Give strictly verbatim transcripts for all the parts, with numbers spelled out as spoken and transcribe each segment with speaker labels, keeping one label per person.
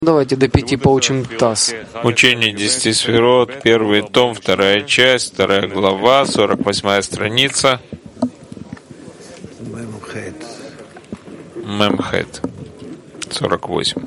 Speaker 1: Давайте до пяти поучим ТАСС.
Speaker 2: Учение десяти сферот, первый том, вторая часть, вторая глава, сорок восьмая страница. Мемхет, сорок восемь.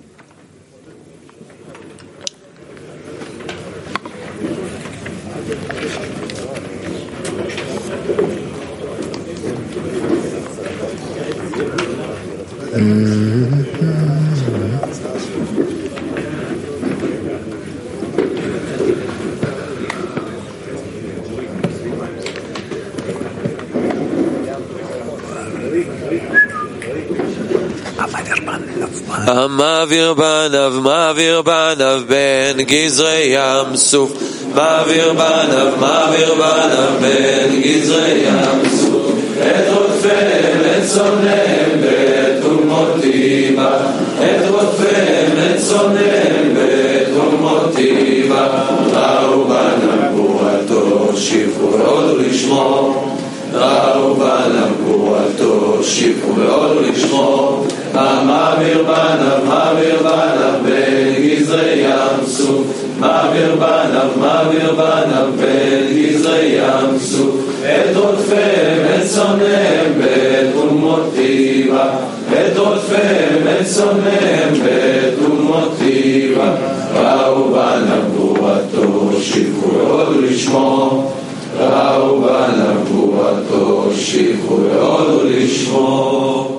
Speaker 3: מעביר בניו, מעביר בניו בין גזרי ים סוף. מעביר בניו, מעביר בניו בין גזרי ים סוף. את רודפיהם, את שונאיהם, ואת תרומותי בה. את רודפיהם, את שונאיהם, ואת תרומותי בה. ראו בניו גבורתו, שפכו ועודו לשמו. ראו בניו גבורתו, שפכו ועודו לשמו. מעביר בניו, מעביר בניו בין גזרי ים סוף. מעביר בניו, מעביר בניו בין גזרי ים סוף. את רודפיהם, את שונאיהם, ואת תרומותי בה. את רודפיהם, את שונאיהם, ואת תרומותי בה. ראו בניו גבורתו, שפכו ועודו לשמו. ראו בניו גבורתו, שפכו ועודו לשמו.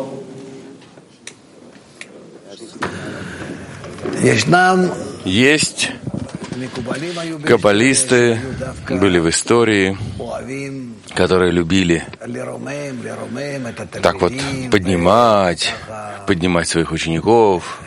Speaker 4: Есть каббалисты, были в истории, которые любили так вот поднимать, поднимать своих учеников,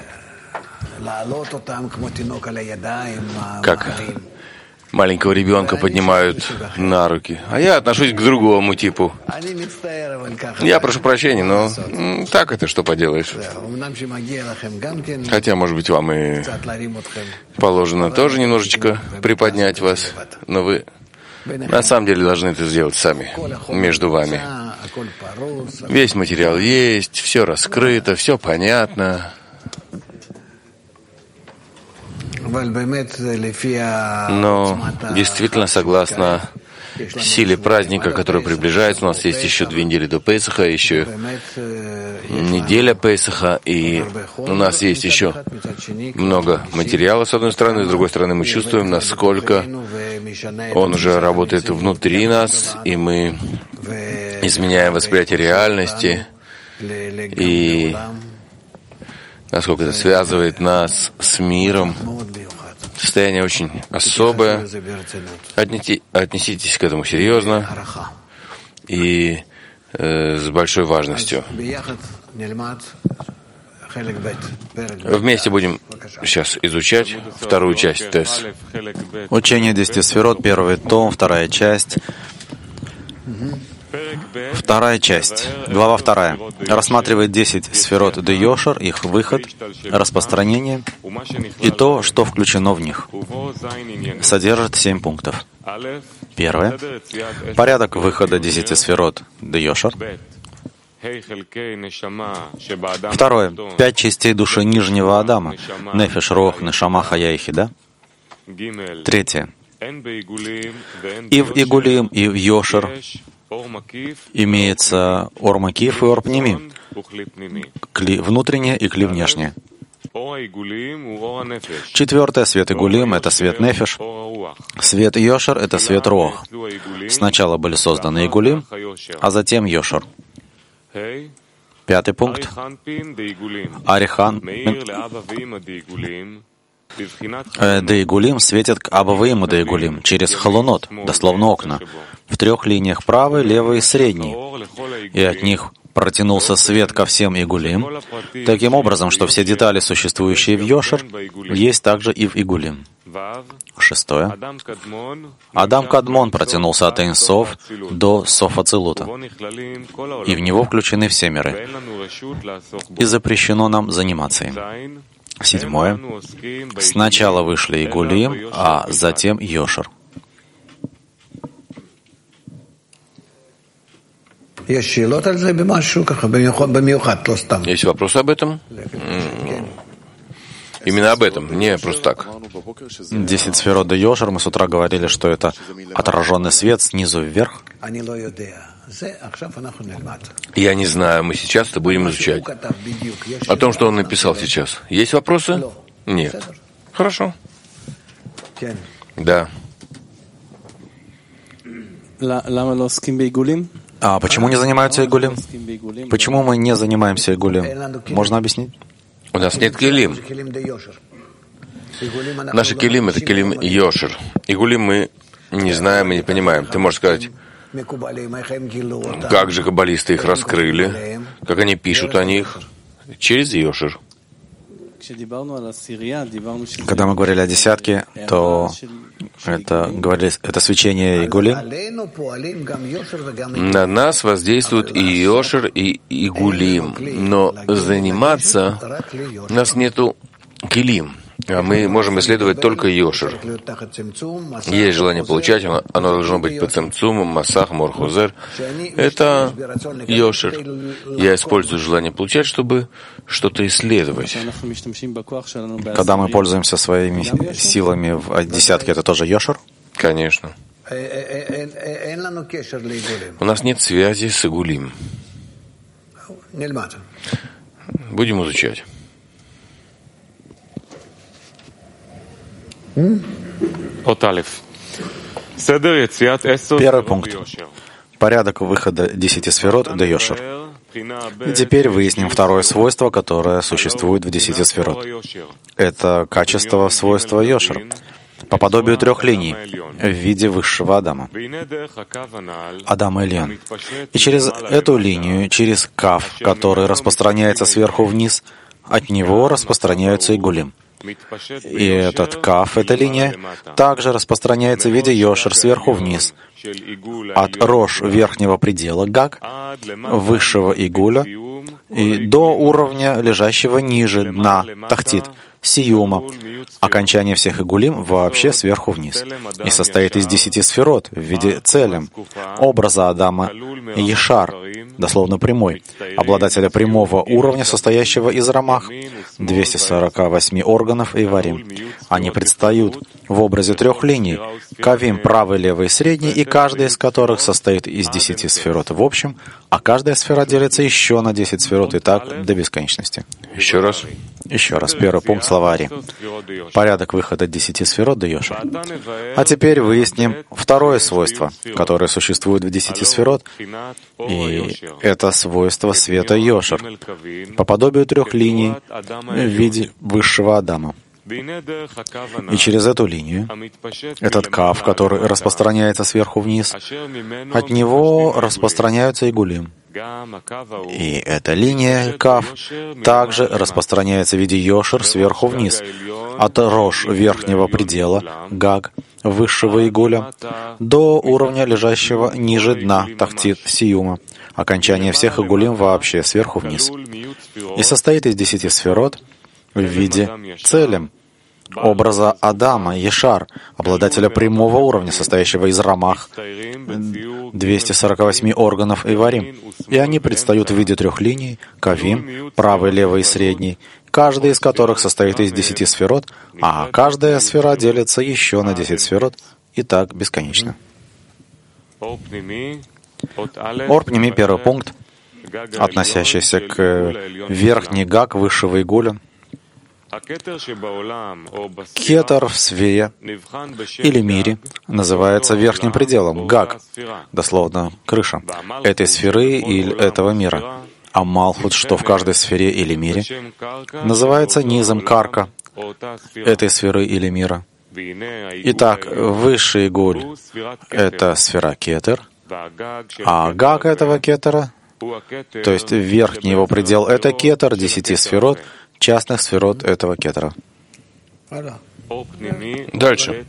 Speaker 4: как маленького ребенка поднимают на руки. А я отношусь к другому типу. Я прошу прощения, но так это что поделаешь. Хотя, может быть, вам и положено тоже немножечко приподнять вас, но вы на самом деле должны это сделать сами, между вами. Весь материал есть, все раскрыто, все понятно. Но действительно, согласно силе праздника, который приближается, у нас есть еще две недели до Песаха, еще неделя Песаха, и у нас есть еще много материала, с одной стороны, с другой стороны, мы чувствуем, насколько он уже работает внутри нас, и мы изменяем восприятие реальности, и насколько это связывает нас с миром. Состояние очень особое. Отнеси, отнеситесь к этому серьезно и э, с большой важностью. Вместе будем сейчас изучать вторую часть ТЭС.
Speaker 5: Учение десяти сферот, первый том, вторая часть. Вторая часть, глава вторая, рассматривает десять сферот де Йошер, их выход, распространение и то, что включено в них. Содержит семь пунктов. Первое. Порядок выхода десяти сферот де Йошер. Второе. Пять частей души нижнего Адама. Нефеш, Рох, Нешама, Хая и Хида. Третье. И в Игулим, и в Йошер имеется ор макиф и ор пними, кли внутреннее и кли внешнее. Четвертое, свет Игулим — это свет Нефеш. Свет Йошер — это свет Руах. Сначала были созданы Игулим, а затем Йошер. Пятый пункт. Арихан Деигулим светит к Абаваиму Деигулим через халунот, дословно окна, в трех линиях: правый, левый и средний. И от них протянулся свет ко всем Игулим, таким образом, что все детали, существующие в Йошер, есть также и в Игулим. Шестое. Адам Кадмон протянулся от Эйн-Соф до Соф-Ацилута, и в него включены все миры, и запрещено нам заниматься им. Седьмое. Сначала вышли Игулим, а затем Йошер.
Speaker 4: Есть вопросы об этом? Именно об этом, не просто так.
Speaker 5: Десять сферот де Йошер, мы с утра говорили, что это отраженный свет снизу вверх.
Speaker 4: Я не знаю, мы сейчас это будем изучать. О том, что он написал сейчас. Есть вопросы? Нет. Хорошо. Да.
Speaker 5: А почему не занимаются игулим? Почему мы не занимаемся игулим? Можно объяснить?
Speaker 4: У нас нет келим. Наши келим — это келим Йошер. Игулим мы не знаем и не понимаем. Ты можешь сказать, как же каббалисты их раскрыли, как они пишут о них? Через Йошер.
Speaker 5: Когда мы говорили о десятке, то это, говорили, это свечение игулим.
Speaker 4: На нас воздействуют и Йошер, и игулим. Но заниматься у нас нету келим. А мы можем исследовать только Йошер. Есть желание получать, оно, оно должно быть по цимцуму, масах, морхузер. Это Йошер. Я использую желание получать, чтобы что-то исследовать.
Speaker 5: Когда мы пользуемся своими силами в десятке, это тоже Йошер?
Speaker 4: Конечно. У нас нет связи с игулим. Будем изучать.
Speaker 5: Первый пункт. Порядок выхода десяти сферот де Йошер. И теперь выясним второе свойство, которое существует в десяти сферот. Это качество свойства Йошер, по подобию трех линий, в виде высшего Адама. Адам Эльон. И через эту линию, через кав, который распространяется сверху вниз, от него распространяются игулим. И этот каф, эта линия, также распространяется в виде Йошер сверху вниз, от рож верхнего предела Гаг, высшего игуля, и до уровня, лежащего ниже дна Тахтит, Сиюма, окончание всех игулим вообще сверху вниз, и состоит из десяти сферот в виде целем, образа Адама Ешар, дословно прямой, обладателя прямого уровня, состоящего из рамах, двухсот сорока восьми органов и варим. Они предстают в образе трех линий, кавим правый, левый, средний, и каждая из которых состоит из десяти сферот в общем, а каждая сфера делится еще на десять сферот, и так до бесконечности.
Speaker 4: Еще раз.
Speaker 5: Еще раз. Первый пункт словари. Порядок выхода десяти сферот де Йошер. А теперь выясним второе свойство, которое существует в десяти сферот, и это свойство света Йошер, по подобию трех линий в виде высшего Адама. И через эту линию, этот кав, который распространяется сверху вниз, от него распространяются игулим. И эта линия, кав, также распространяется в виде Йошер сверху вниз, от рож верхнего предела, гаг, высшего игуля, до уровня, лежащего ниже дна, тахтит, сиюма, окончание всех игулим вообще сверху вниз. И состоит из десяти сферот в виде целем, образа Адама, Ешар, обладателя прямого уровня, состоящего из рамах, двухсот сорока восьми органов и варим. И они предстают в виде трех линий, кавим, правый, левый и средний, каждая из которых состоит из десяти сферот, а каждая сфера делится еще на десять сферот, и так бесконечно. Орпними, первый пункт, относящийся к верхней гаг высшего игуля. Кетер в сфере или мире называется верхним пределом, гаг, дословно крыша, этой сферы или этого мира. А Малхут, что в каждой сфере или мире, называется низом карка, этой сферы или мира. Итак, высший игуль — это сфера кетер, а гаг этого кетера, то есть верхний его предел — это кетер десяти сферот, частных сферот этого кетера.
Speaker 4: Дальше.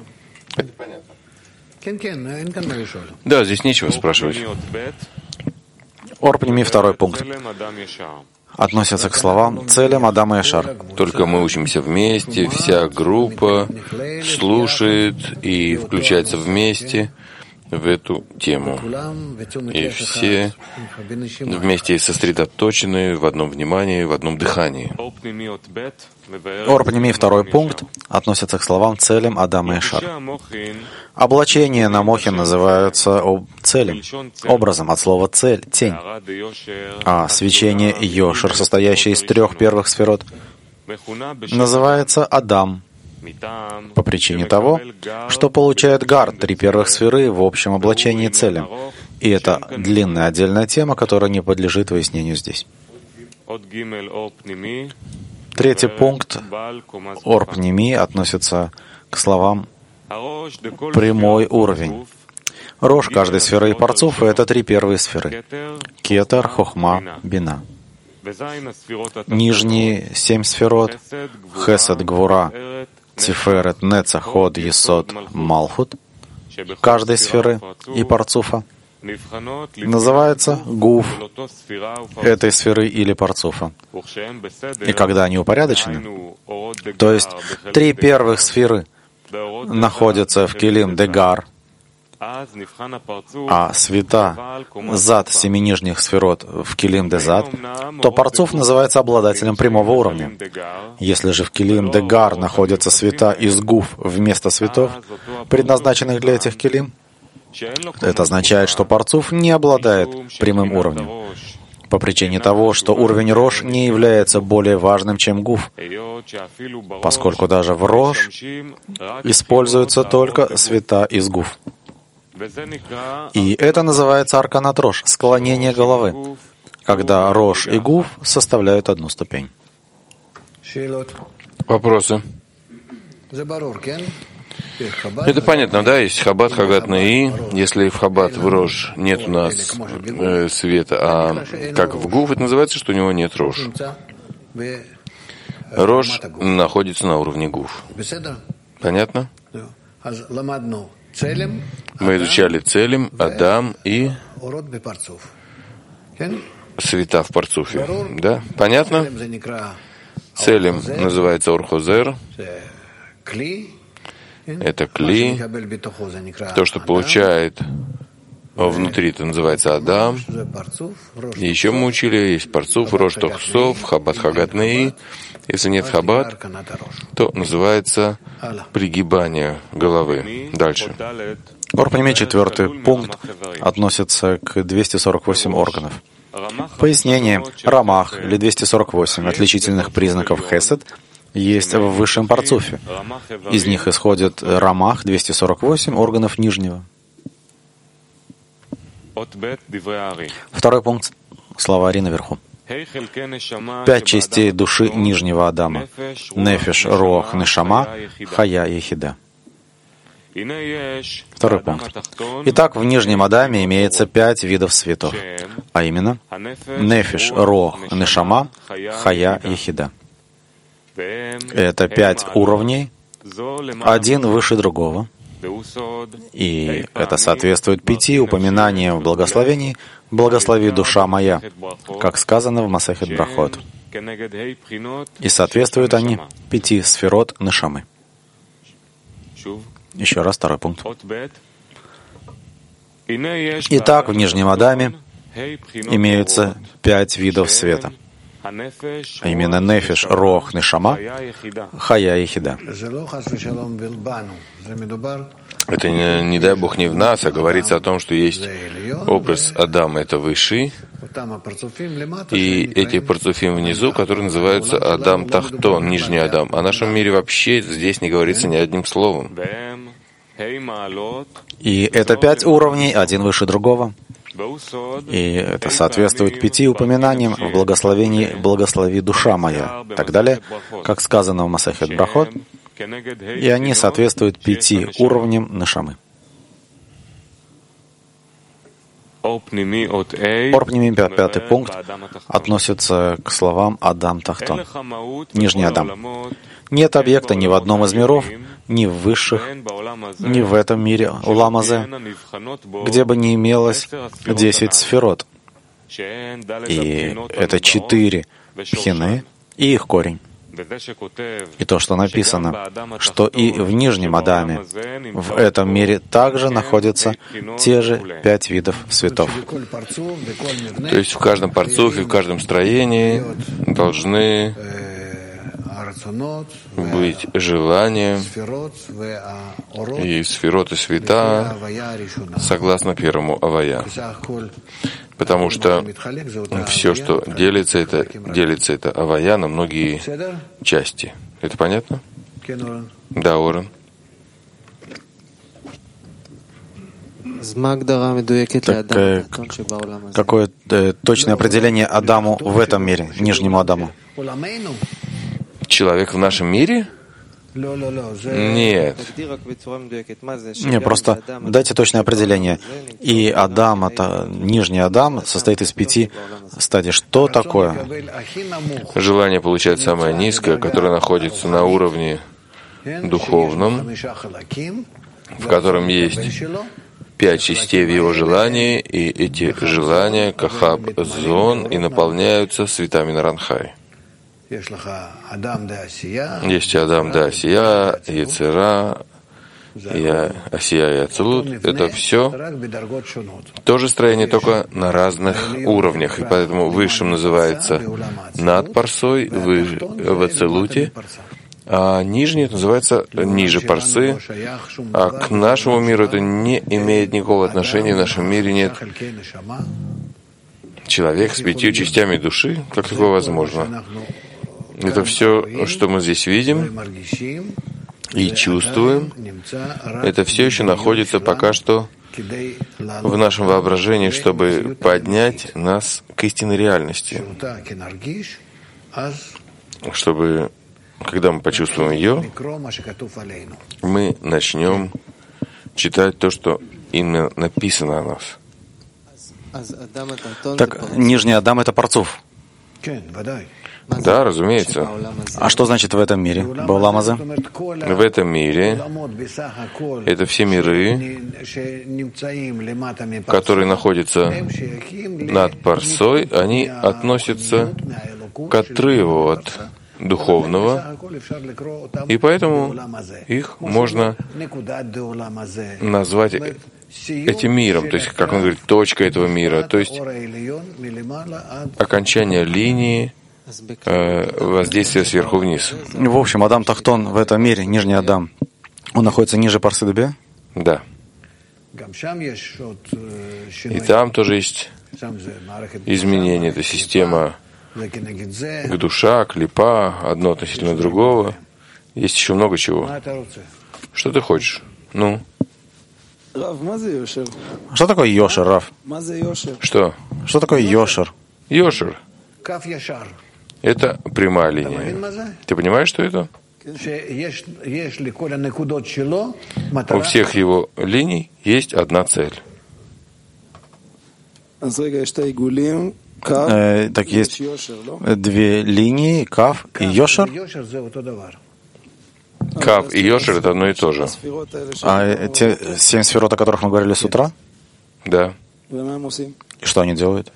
Speaker 4: Да, здесь нечего спрашивать.
Speaker 5: Орпними, второй пункт, относится к словам целям Адама Ешар.
Speaker 4: Только мы учимся вместе, вся группа слушает и включается вместе. в эту тему. И все вместе сосредоточены в одном внимании, в одном дыхании.
Speaker 5: Орпними, второй пункт, относится к словам целям Адама и Шар. Облачения на мохе называются целем, образом от слова цель, тень. А свечение Йошер, состоящее из трех первых сферот, называется Адам, по причине того, что получает Гар, три первых сферы в общем облачении целям. И это длинная отдельная тема, которая не подлежит выяснению здесь. Третий пункт Орпними относится к словам «прямой уровень». Рош каждой сферы и парцуфа — это три первые сферы — Кетер, Хохма, Бина. Нижние семь сферот — Хесед, Гвура, Тиферет, Нецах, Ход, Есод, Малхут каждой сферы и парцуфа называется гуф этой сферы или парцуфа. И когда они упорядочены, то есть три первых сферы находятся в Келим Дегар, а света зад семи нижних сферот в Келим Дезад, то парцуф называется обладателем прямого уровня. Если же в Келим Дегар находятся света из гуф вместо светов, предназначенных для этих Келим, это означает, что парцуф не обладает прямым уровнем, по причине того, что уровень Рош не является более важным, чем гуф, поскольку даже в Рош используются только света из гуф. И это называется арканат Рош, склонение головы, когда Рош и гуф составляют одну ступень.
Speaker 4: Вопросы? Это понятно, да? Есть Хаббат, Хагат, Наи. Если в Хаббат, в Рош нет у нас э, света, а как в Гуф, это называется, что у него нет Рош. Рош находится на уровне Гуф. Понятно? Мы изучали целем, Адам и света в парцуфе. Да? Понятно? Целем называется Орхозер. Это кли. То, что получает внутри, это называется Адам. И еще мы учили, есть парцуф, Рош Тохсов, Хаббат Хагат Наи. Если нет Хаббат, то называется пригибание головы. Дальше.
Speaker 5: Орпними, четвертый пункт, относится к двести сорок восемь органов. Пояснение. Рамах, или двести сорок восемь отличительных признаков Хесед, есть в высшем парцуфе. Из них исходит Рамах, двести сорок восемь органов нижнего. Второй пункт. Слова Ари наверху. Пять частей души нижнего Адама. Нефеш, Руах, Нешама, Хая и Хида. Второй пункт. Итак, в нижнем Адаме имеется пять видов светов, а именно Нефеш, Руах, Нешама, Хая и Хида. Это пять уровней, один выше другого, и это соответствует пяти упоминаниям в благословении «Благослови душа моя», как сказано в Масехет Брахот. И соответствуют они пяти сферот Нешамы. Еще раз второй пункт. Итак, в нижнем Адаме имеются пять видов света, а именно Нефеш, Рох, Нешама, Хая и Хида. Это, не, не дай Бог, не в нас, а говорится о том, что есть образ Адама, это высший, и эти парцуфим внизу, которые называются Адам Тахтон, нижний Адам. О нашем мире вообще здесь не говорится ни одним словом. И это пять уровней, один выше другого. И это соответствует пяти упоминаниям в благословении «Благослови душа моя» и так далее, как сказано в Масехет Брахот, и они соответствуют пяти уровням Нешамы. Орпними, пятый пункт, относится к словам «Адам Тахтон», нижний Адам. Нет объекта ни в одном из миров, ни в высших, ни в этом мире, Уламазе, где бы не имелось десять сферот. И это четыре пхины и их корень. И то, что написано, что и в нижнем Адаме, в этом мире также находятся те же пять видов цветов.
Speaker 4: То есть в каждом парцуфе, в каждом строении должны быть желания и сферот и света согласно первому авая. Потому что все, что делится, это делится это авая на многие части. Это понятно? Да, Орен.
Speaker 5: Так, э, какое э, точное определение Адаму в этом мире, нижнему Адаму?
Speaker 4: Человек в нашем мире? Нет.
Speaker 5: Не, просто дайте точное определение. И Адам, это нижний Адам, состоит из пяти стадий. Что такое?
Speaker 4: Желание получать самое низкое, которое находится на уровне духовном, в котором есть пять частей в его желании, и эти желания кахаб зон и наполняются светами Наранхай. Есть Адам да Асия, Ецера, Асия и Ацелут. Это все то же строение, только на разных уровнях. И поэтому высшим называется над парсой, в Ацелуте, а нижний называется ниже парсы. А к нашему миру это не имеет никакого отношения. В нашем мире нет человека с пятью частями души. Как такое возможно? Это все, что мы здесь видим и чувствуем, это все еще находится пока что в нашем воображении, чтобы поднять нас к истинной реальности. Чтобы, когда мы почувствуем ее, мы начнем читать то, что именно написано о нас.
Speaker 5: Так, нижний Адам — это парцуф.
Speaker 4: Да, разумеется.
Speaker 5: А что значит в этом мире? Бауламазе?
Speaker 4: В этом мире это все миры, которые находятся над парсой, они относятся к отрыву от духовного, и поэтому их можно назвать этим миром, то есть, как он говорит, точка этого мира, то есть окончание линии воздействия сверху вниз.
Speaker 5: В общем, Адам Тахтон в этом мире, нижний Адам, он находится ниже парсы Дубе?
Speaker 4: Да. И там тоже есть изменения. Это система к душа, клипа, одно относительно другого. Есть еще много чего. Что ты хочешь? Ну?
Speaker 5: Что такое Йошер, Рав?
Speaker 4: Что?
Speaker 5: Что такое Йошер?
Speaker 4: Йошер. Это прямая линия. Ты понимаешь, что это? У всех его линий есть одна цель.
Speaker 5: Э, так есть две линии, Кав и Йошер?
Speaker 4: Кав и Йошер — это одно и то же.
Speaker 5: А те семь сферот, о которых мы говорили с утра?
Speaker 4: Да.
Speaker 5: И что они делают?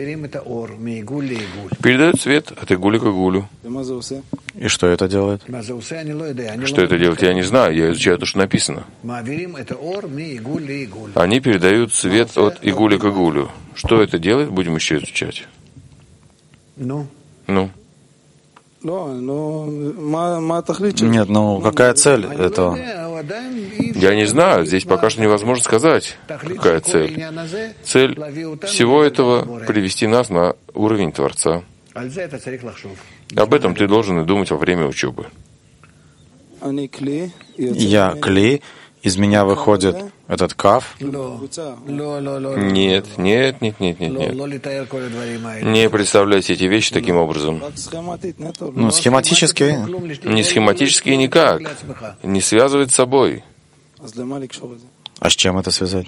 Speaker 4: Передают свет от игули к игулю.
Speaker 5: И что это делает?
Speaker 4: Что это делает, я не знаю. Я изучаю то, что написано. Они передают свет от игули к игулю. Что это делает, будем еще изучать. Ну?
Speaker 5: Нет, ну какая цель этого?
Speaker 4: Я не знаю, здесь пока что невозможно сказать, какая цель. Цель всего этого — привести нас на уровень Творца. Об этом ты должен и думать во время учебы.
Speaker 5: Я клей, из меня выходит этот кав.
Speaker 4: Нет, нет, нет, нет, нет, нет. Не представляйте эти вещи таким образом.
Speaker 5: Ну, схематически.
Speaker 4: Не схематически никак. Не связывать с собой.
Speaker 5: А с чем это связать?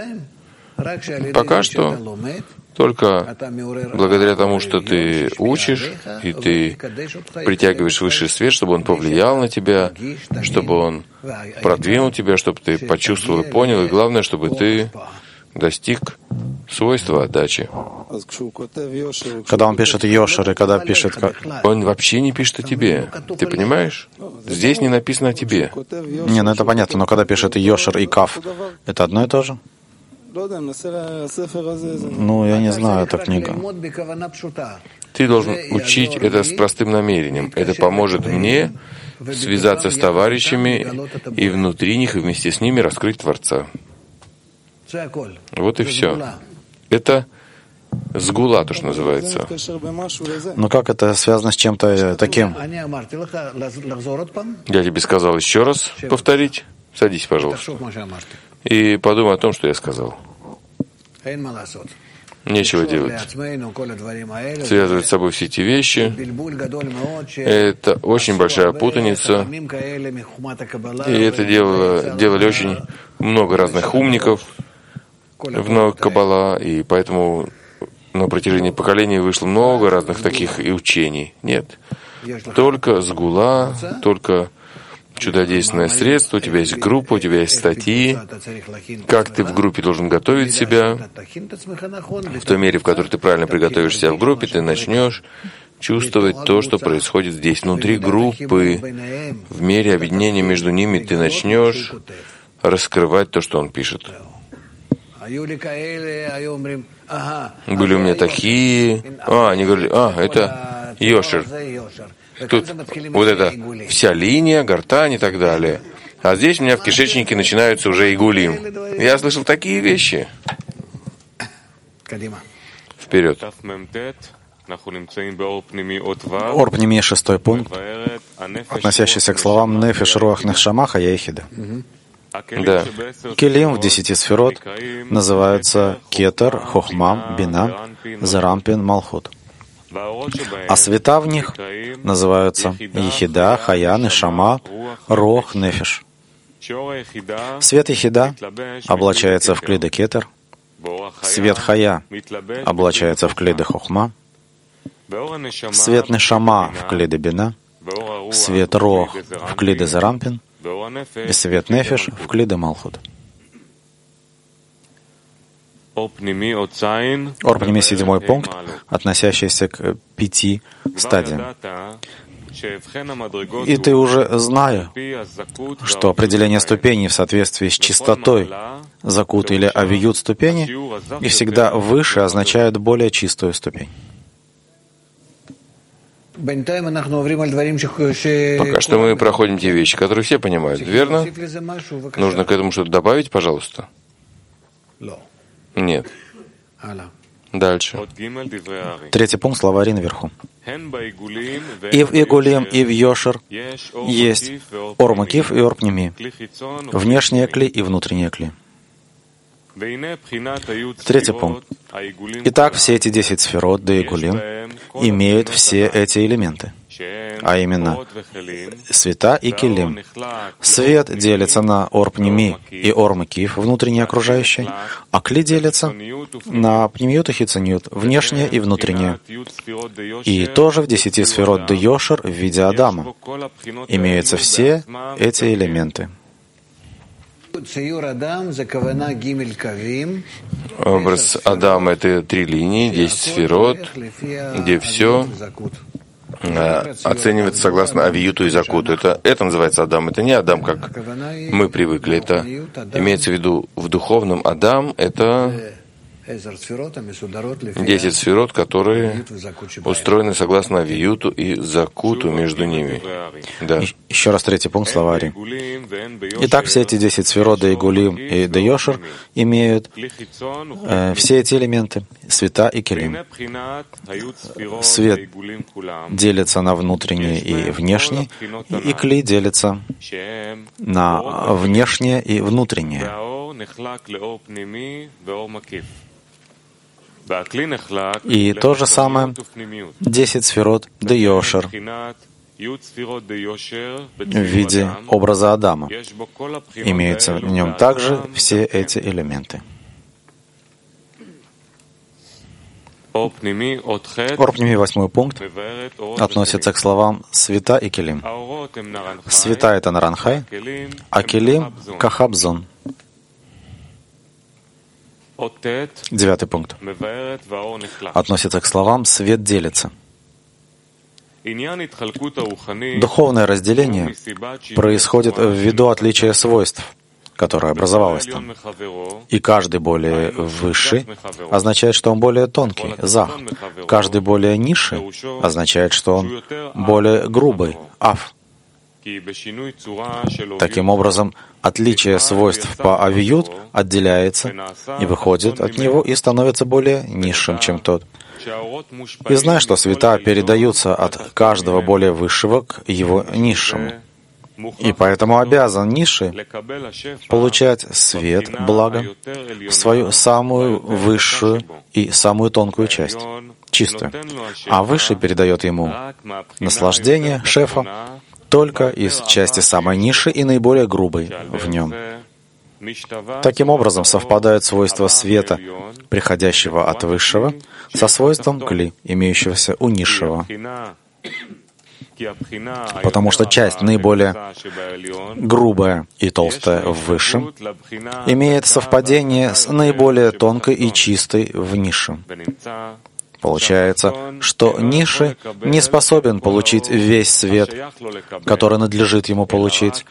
Speaker 4: Пока что только благодаря тому, что ты учишь, и ты притягиваешь высший свет, чтобы он повлиял на тебя, чтобы он продвинул тебя, чтобы ты почувствовал и понял, и главное, чтобы ты достиг
Speaker 6: свойство отдачи.
Speaker 5: Когда он пишет Йошер и когда пишет...
Speaker 6: Он вообще не пишет о тебе. Ты понимаешь? Здесь не написано о тебе.
Speaker 5: Не, ну это понятно, но когда пишет Йошер и Кав, это одно и то же? Ну, я не знаю, эта книга.
Speaker 6: Ты должен учить это с простым намерением. Это поможет мне связаться с товарищами и внутри них, и вместе с ними раскрыть Творца. Вот и все. Это сгула, то, что называется.
Speaker 5: Но как это связано с чем-то таким?
Speaker 6: Я тебе сказал еще раз повторить. Садись, пожалуйста. И подумай о том, что я сказал. Нечего делать. Связывать с собой все эти вещи — это очень большая путаница. И это делало, делали очень много разных умников в науке Каббала, и поэтому на протяжении поколений вышло много разных таких и учений. Нет. Только сгула, только чудодейственное средство, у тебя есть группа, у тебя есть статьи, как ты в группе должен готовить себя. В той мере, в которой ты правильно приготовишь себя в группе, ты начнешь чувствовать то, что происходит здесь, внутри группы. В мере объединения между ними ты начнешь раскрывать то, что он пишет. Были у меня такие... А, они говорили, а, это Йошер. Тут вот эта вся линия, гортань и так далее. А здесь у меня в кишечнике начинаются уже игулим. Я слышал такие вещи. Вперед.
Speaker 5: Орпними, шестой пункт, относящийся к словам Нефеш, Руах, Нешама, Хая и Хида.
Speaker 6: Да.
Speaker 5: Келим в десяти сферот называются Кетер, Хохма, Бина, Зарампин, Малхут. А света в них называются Ехида, Хая, Нешама, Рох, Нефеш. Свет Ехида облачается в клида Кетер, свет Хая облачается в клида Хохма, свет Нешама в клида Бина, свет Рох в клида Зарампин и свет Нефеш в клида Малхут. Орпними, седьмой пункт, относящийся к пяти стадиям. И ты уже, зная, что определение ступеней в соответствии с чистотой закут или авиют ступени и всегда выше означают более чистую ступень.
Speaker 6: Пока что мы проходим те вещи, которые все понимают, верно? Нужно к этому что-то добавить, пожалуйста? Нет. Дальше.
Speaker 5: Третий пункт, слова Ари наверху. И в Игулим, и в Йошер есть Ор-Макиф и Ор-Пними, внешние кли и внутренние кли. Третий пункт. Итак, все эти десять сферот, да Игулим, имеют все эти элементы, а именно света и келим. Свет делится на Ор-Пними и Ор-Макиф, внутреннее окружающее, а кли делится на Пнемиют и Хицаниют, внешнее и внутреннее. И тоже в десяти сферот де Йошер в виде Адама имеются все эти элементы.
Speaker 6: Образ Адама — это три линии, десять сферот, где все оценивается согласно авиюту и закуту. Это, это называется Адам. Это не Адам, как мы привыкли. Это имеется в виду в духовном Адам — это десять сферот, которые устроены согласно авиюту и закуту между ними. Да.
Speaker 5: Еще раз третий пункт, слова Ари. Итак, все эти десять сферот, да Игулим и да Йошер, имеют э, все эти элементы, света и келим. Свет делится на внутренний и внешний, и кли делится на внешнее и внутреннее. И то же самое десять сферот де Йошер в виде образа Адама. Имеются в нем также все эти элементы. Ор-Пними, восьмой пункт, относится к словам света и келим. Света — это Наранхай, а келим — Кахабзон. Девятый пункт относится к словам «свет делится». Духовное разделение происходит ввиду отличия свойств, которое образовалось там. И каждый более высший означает, что он более тонкий, зах. Каждый более низший означает, что он более грубый, аф. Таким образом, отличие свойств по авиют отделяется и выходит от него и становится более низшим, чем тот. И знай, что света передаются от каждого более высшего к его низшему. И поэтому обязан низший получать свет, благо, в свою самую высшую и самую тонкую часть, чистую. А высший передает ему наслаждение, шефа, только из части самой низшей и наиболее грубой в нем. Таким образом, совпадают свойства света, приходящего от высшего, со свойством кли, имеющегося у низшего. Потому что часть наиболее грубая и толстая в высшем имеет совпадение с наиболее тонкой и чистой в низшем. Получается, что низший не способен получить весь свет, который надлежит ему получить,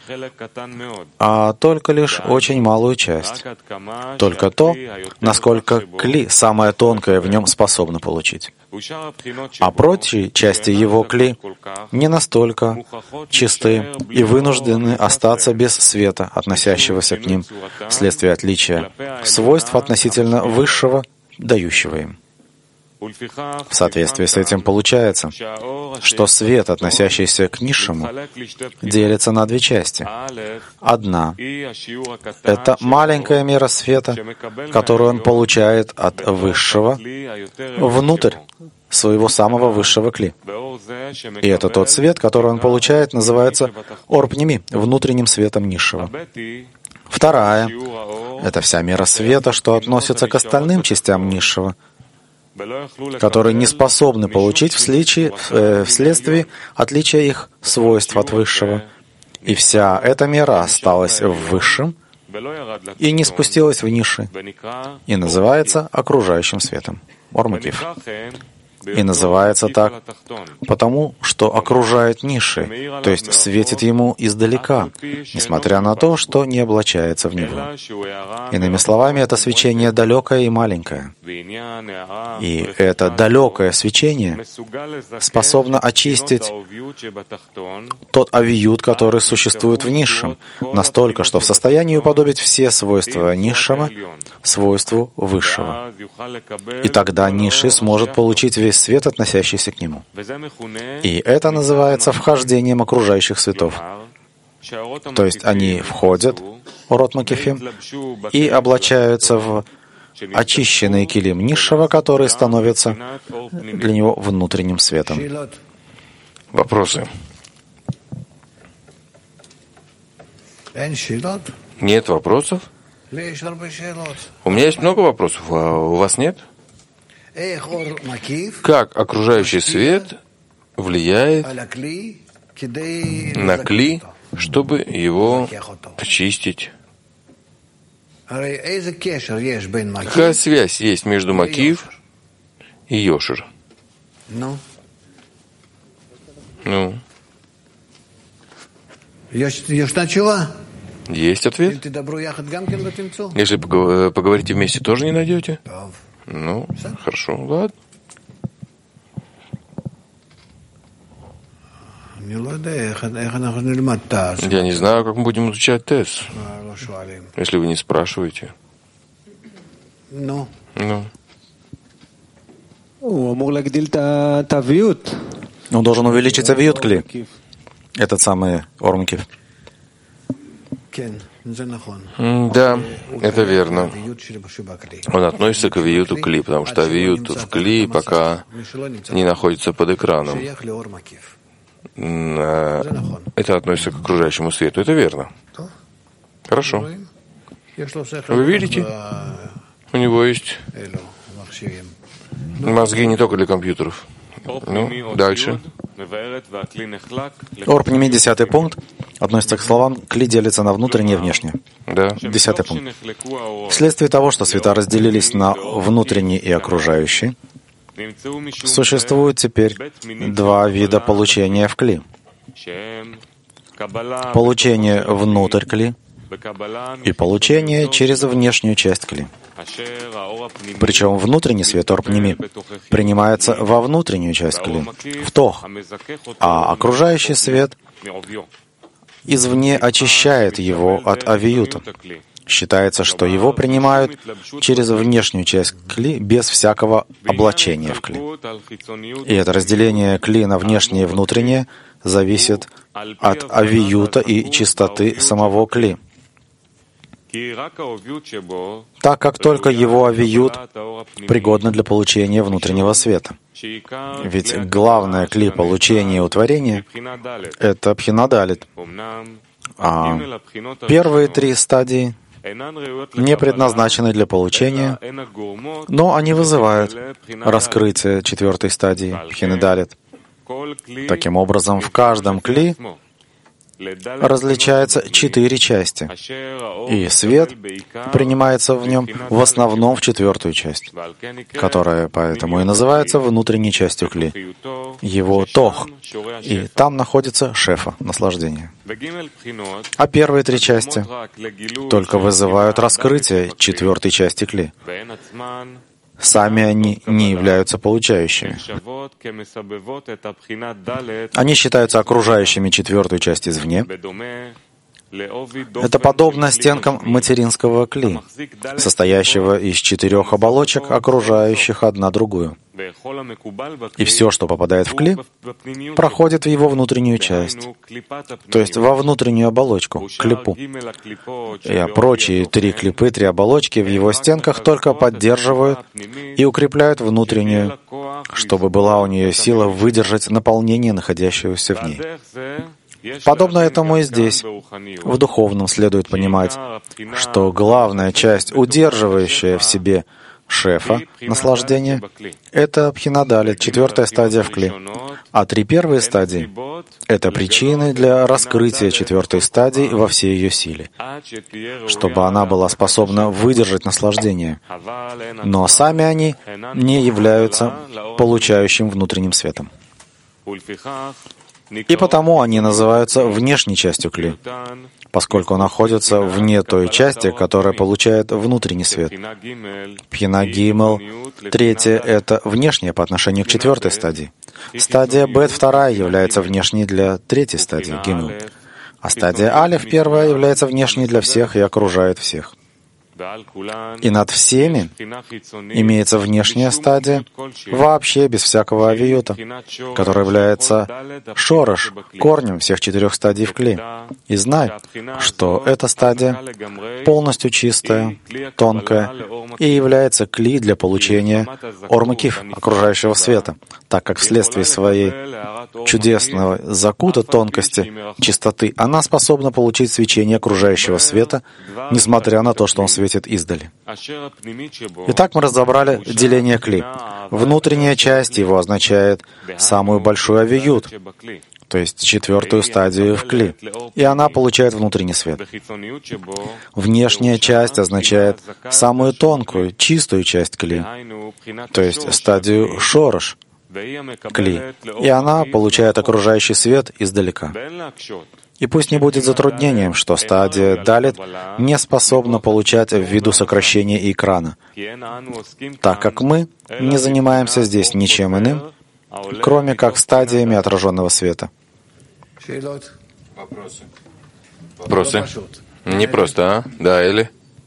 Speaker 5: а только лишь очень малую часть, только то, насколько кли, самое тонкое в нем, способно получить. А прочие части его кли не настолько чисты и вынуждены остаться без света, относящегося к ним, вследствие отличия свойств относительно высшего, дающего им. В соответствии с этим получается, что свет, относящийся к низшему, делится на две части. Одна — это маленькая мера света, которую он получает от высшего внутрь своего самого высшего кли. И это тот свет, который он получает, называется орпними, внутренним светом низшего. Вторая — это вся мера света, что относится к остальным частям низшего, которые не способны получить вследствие, э, вследствие отличия их свойств от высшего. И вся эта мера осталась в высшем и не спустилась в низший, и называется окружающим светом. Ормакив. И называется так потому, что окружает низший, то есть светит ему издалека, несмотря на то, что не облачается в него. Иными словами, это свечение далекое и маленькое. И это далекое свечение способно очистить тот авиют, который существует в низшем, настолько, что в состоянии уподобить все свойства низшего свойству высшего. И тогда низший сможет получить весь свет, относящийся к нему. И это называется вхождением окружающих светов. То есть они входят, урод Макифим, и облачаются в очищенный килим низшего, который становится для него внутренним светом.
Speaker 6: Вопросы? Нет вопросов? У меня есть много вопросов, а у вас нет? Как окружающий свет влияет на кли, чтобы его очистить? Какая связь есть между макив и йошер? Ну? Есть ответ? Если поговорите вместе, тоже не найдете? Ну, хорошо, ладно. Я не знаю, как мы будем изучать тест, если вы не спрашиваете. Ну.
Speaker 5: Он должен увеличить авиют кли, этот самый ормакив.
Speaker 6: Да, это верно. Он относится к авиюту кли, потому что авиют в кли пока не находится под экраном. Это относится к окружающему свету. Это верно. Хорошо. Вы видите? У него есть мозги не только для компьютеров. Ну, дальше.
Speaker 5: Ор Пними, десятый пункт, относится к словам «кли делится на внутреннее и внешнее».
Speaker 6: Да.
Speaker 5: Десятый пункт. Вследствие того, что света разделились на внутренний и окружающий, существует теперь два вида получения в кли. Получение внутрь кли и получение через внешнюю часть кли. Причем внутренний свет Ор Пними принимается во внутреннюю часть кли, в тох, а окружающий свет извне очищает его от авиюта. Считается, что его принимают через внешнюю часть кли без всякого облачения в кли. И это разделение кли на внешнее и внутреннее зависит от авиюта и чистоты самого кли. Так как только его авиют пригодны для получения внутреннего света. Ведь главное кли получения и утворения — это Пхина Далит. А первые три стадии не предназначены для получения, но они вызывают раскрытие четвертой стадии Пхины Далит. Таким образом, в каждом кли различается четыре части, и свет принимается в нем в основном в четвертую часть, которая поэтому и называется внутренней частью кли, его тох, и там находится шефа, наслаждение. А первые три части только вызывают раскрытие четвертой части кли. Сами они не являются получающими. Они считаются окружающими четвертую часть извне. Это подобно стенкам материнского кли, состоящего из четырех оболочек, окружающих одна другую. И все, что попадает в кли, проходит в его внутреннюю часть, то есть во внутреннюю оболочку, клипу. И прочие три клипы, три оболочки в его стенках только поддерживают и укрепляют внутреннюю, чтобы была у нее сила выдержать наполнение, находящегося в ней. Подобно этому и здесь, в духовном, следует понимать, что главная часть, удерживающая в себе шефа, наслаждение, это Пхина Далит, четвертая стадия в кли. А три первые стадии — это причины для раскрытия четвертой стадии во всей ее силе, чтобы она была способна выдержать наслаждение. Но сами они не являются получающим внутренним светом. И потому они называются внешней частью кли, поскольку находятся вне той части, которая получает внутренний свет. Пхина Гимел, третья — это внешняя по отношению к четвертой стадии. Стадия Бет, вторая, является внешней для третьей стадии, Гимел. А стадия Алеф, первая, является внешней для всех и окружает всех. И над всеми имеется внешняя стадия, вообще без всякого авиюта, которая является шорош, корнем всех четырех стадий в кли. И знай, что эта стадия полностью чистая, тонкая и является кли для получения ормакив, окружающего света, так как вследствие своей чудесного закута тонкости, чистоты, она способна получить свечение окружающего света, несмотря на то, что он светит издали. Итак, мы разобрали деление кли. Внутренняя часть его означает самую большую авиют, то есть четвертую стадию в кли, и она получает внутренний свет. Внешняя часть означает самую тонкую, чистую часть кли, то есть стадию шорош кли, и она получает окружающий свет издалека. И пусть не будет затруднением, что стадия Далит не способна получать ввиду сокращения экрана, так как мы не занимаемся здесь ничем иным, кроме как стадиями отраженного света.
Speaker 6: Вопросы? Вопросы? Не просто, а? Да, или?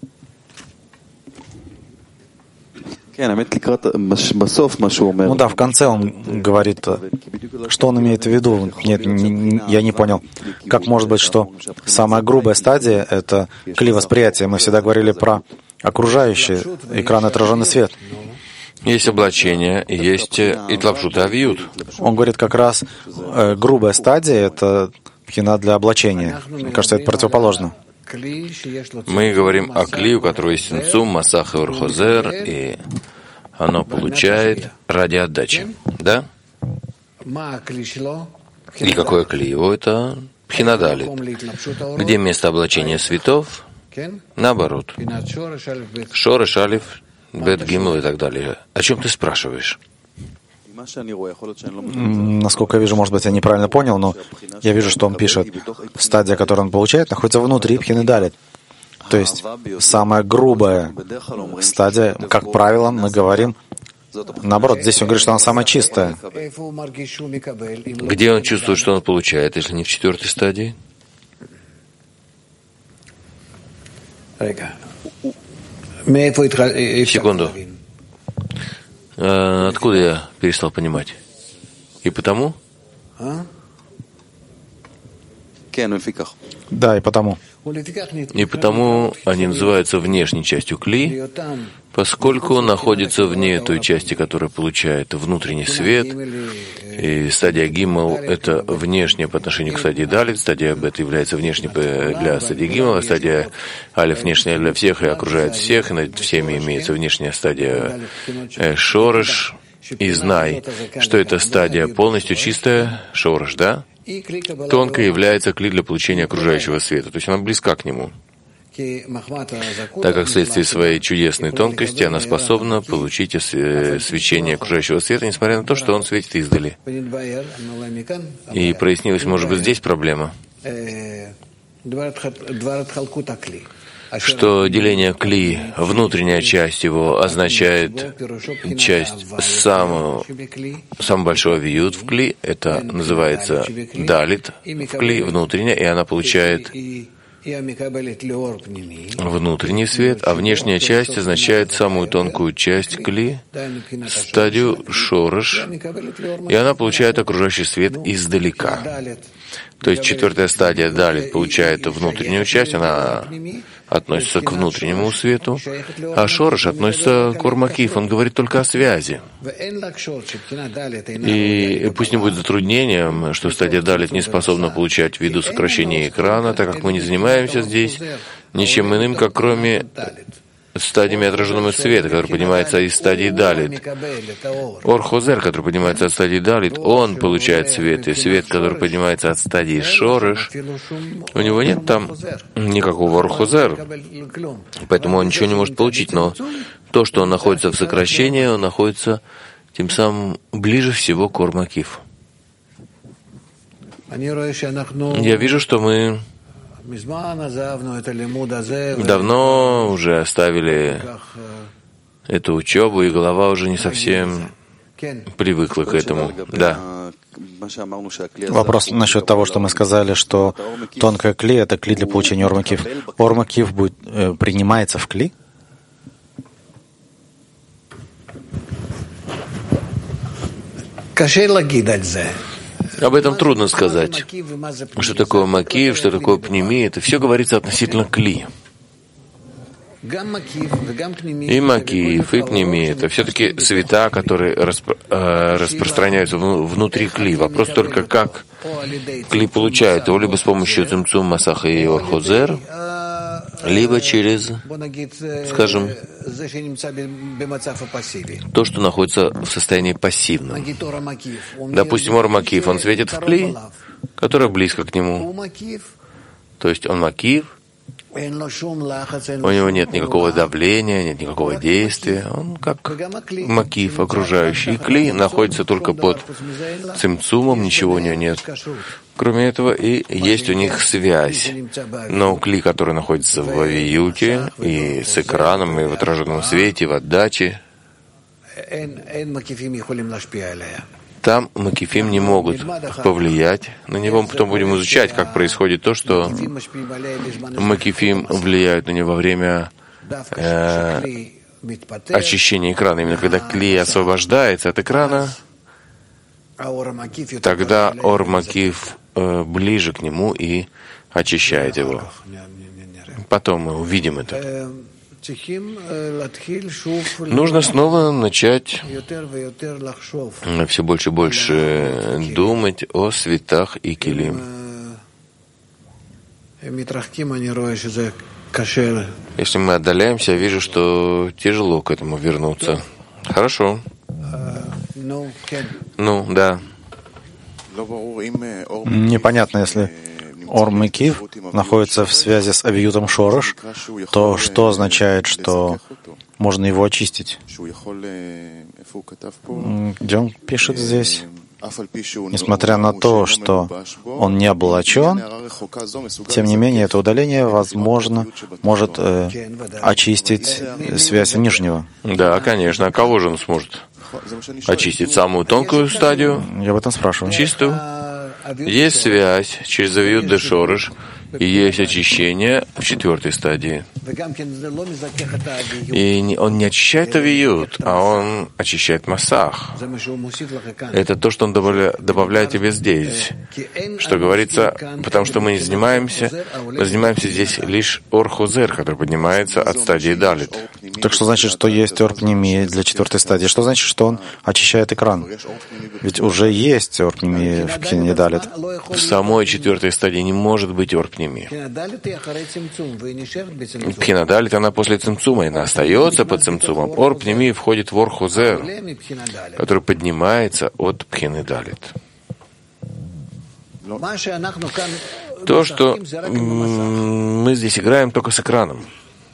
Speaker 5: Ну да, в конце он говорит, что он имеет в виду. Нет, не, я не понял. Как может быть, что самая грубая стадия — это кли восприятия? Мы всегда говорили про окружающий экран, отраженный свет.
Speaker 6: Есть облачение, есть итлавшут авиют.
Speaker 5: Он говорит, как раз э, грубая стадия — это пхина для облачения. Мне кажется, это противоположно.
Speaker 6: Мы говорим о кли, у которого есть синцум, масах и урхозер, и оно получает ради отдачи. Да? И какое кли его? Это пхинадалит. Где место облачения светов? Наоборот. Шореш, алиф, бет, гимл и так далее. О чем ты спрашиваешь?
Speaker 5: Насколько я вижу, может быть, я неправильно понял, но я вижу, что он пишет, стадия, которую он получает, находится внутри пхинадалит. То есть самая грубая стадия, как правило, мы говорим, наоборот, здесь он говорит, что она самая чистая.
Speaker 6: Где он чувствует, что он получает, если не в четвертой стадии? Секунду. А, откуда я перестал понимать? И потому?
Speaker 5: Да, и потому.
Speaker 6: И потому они называются внешней частью кли, поскольку находится вне той части, которая получает внутренний свет. И стадия гиммел — это внешняя по отношению к стадии далит, стадия бет является внешней для стадии гиммел, стадия алиф внешняя для всех и окружает всех, и над всеми имеется внешняя стадия шореш. И знай, что эта стадия полностью чистая, шореш, да? Тонкая является кли для получения окружающего света, то есть она близка к нему. Так как вследствие своей чудесной тонкости она способна получить свечение окружающего света, несмотря на то, что он светит издали. И прояснилась, может быть, здесь проблема, что деление кли, внутренняя часть его, означает часть самого, самого большого виют в кли, это называется далит в кли, внутренняя, и она получает внутренний свет, а внешняя часть означает самую тонкую часть кли, стадию шореш, и она получает окружающий свет издалека. То есть четвертая стадия далит получает внутреннюю часть, она относится к внутреннему свету, а шореш относится к ормакиф, он говорит только о связи. И пусть не будет затруднением, что стадия далит не способна получать ввиду сокращения экрана, так как мы не занимаемся здесь ничем иным, как кроме стадиями отраженного света, который поднимается из стадии далит. Ор-хозер, который поднимается от стадии далит, он получает свет, и свет, который поднимается от стадии шореш, у него нет там никакого ор-хозер, поэтому он ничего не может получить, но то, что он находится в сокращении, он находится тем самым ближе всего к ор-макиф. Я вижу, что мы давно уже оставили эту учебу, и голова уже не совсем привыкла к этому. Да.
Speaker 5: Вопрос насчет того, что мы сказали, что тонкая кли — это кли для получения ормакиф. Ормакиф будет, э, принимается в кли?
Speaker 6: Об этом трудно сказать. Что такое макив, что такое пними, это все говорится относительно кли. И макив, и пними — это все-таки света, которые распро- э, распространяются внутри кли. Вопрос только, как кли получает его, либо с помощью цимцум, масаха и ор-хозер, либо через, скажем, то, что находится в состоянии пассивном. Допустим, ор-макиф, он светит в кли, которая близко к нему. То есть он макиф, у него нет никакого давления, нет никакого действия. Он как макиф, окружающий. И кли находится только под цимцумом, ничего у него нет. Кроме этого, и есть у них связь. Но кли, который находится в авиюте, и с экраном, и в отраженном свете, и в отдаче, там макифим не могут повлиять на него. Мы потом будем изучать, как происходит то, что макифим влияют на него во время э, очищения экрана. Именно когда кли освобождается от экрана, тогда ор-макиф э, ближе к нему и очищает его. Потом мы увидим это. Нужно снова начать все больше и больше думать о светах и килим. Если мы отдаляемся, я вижу, что тяжело к этому вернуться. Хорошо. Ну, да.
Speaker 5: Непонятно, если Ор Мекив находится в связи с Авиютом Шорош, то что означает, что можно его очистить? Где он пишет здесь? Несмотря на то, что он не облачен, тем не менее, это удаление, возможно, может э, очистить связь нижнего.
Speaker 6: Да, конечно. А кого же он сможет очистить? Самую тонкую стадию?
Speaker 5: Я об этом спрашиваю.
Speaker 6: Чистую? Есть связь через Авиют де Шореш, и есть очищение в четвертой стадии. И он не очищает Авиют, а он очищает Масах. Это то, что он добавля, добавляет тебе здесь. Что говорится, потому что мы не занимаемся, мы занимаемся здесь лишь Ор-Хозер, который поднимается от стадии Далит.
Speaker 5: Так что значит, что есть Ор-Пними для четвертой стадии? Что значит, что он очищает экран? Ведь уже есть Ор-Пними в Пхине Далит.
Speaker 6: В самой четвертой стадии не может быть Ор-Пними. Пхина Далит, она после цимцума, и она остается под цимцумом. Ор-Пними входит в Ор-Хозер, который поднимается от Пхины Далит. То, что мы здесь играем только с экраном.